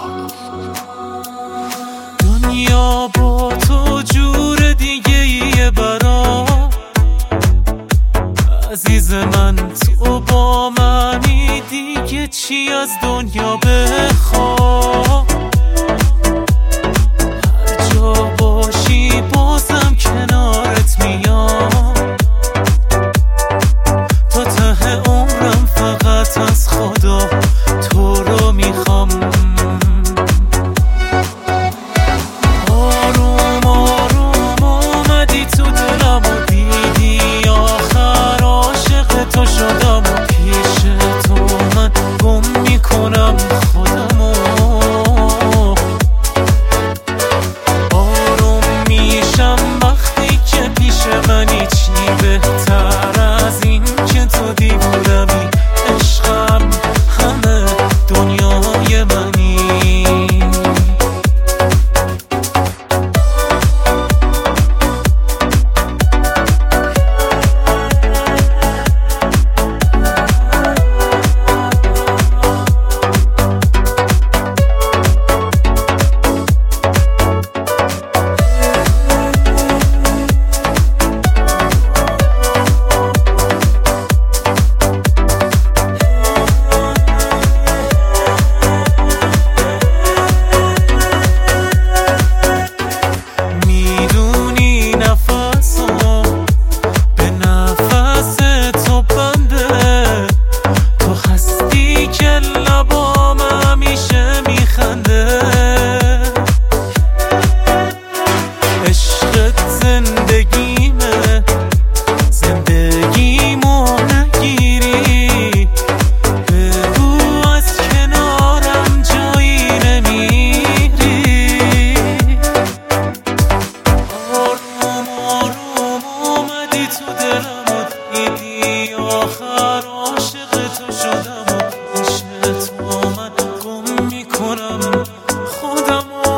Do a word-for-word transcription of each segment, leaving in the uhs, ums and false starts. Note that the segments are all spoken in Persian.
دنیا با تو جور دیگه ایه برا عزیز من، تو با منی دیگه چی از دنیا بخواه. هر جا باشی بازم کنارت میام، تا ته عمرم فقط از خدا تو رو میخوام. آروم آروم اومدی تو دلم و دیدی آخر عاشق تو شدم و پیش تو من گم میکنم خودمو. آروم میشم وقتی که پیش منی، چی بهتر از این که تو دیوونمی. عشقم همه دنیای منی. عشقت زندگیمه، زندگیمو نگیری. بگو از کنارم جایی نمیری. آروم آروم اومدی تو دلم و دیدی آخر عاشق تو شدم و پیش تو من گم میکنم خودمو.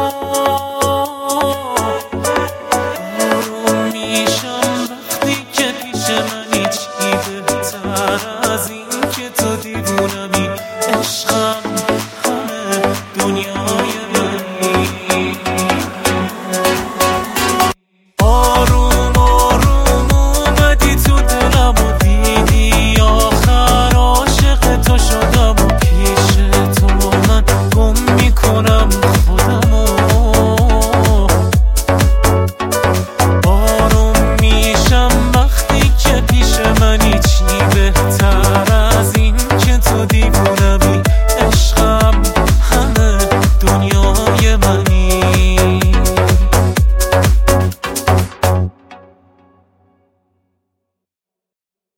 از این که تو دیوونمی. عشقم همه دنیای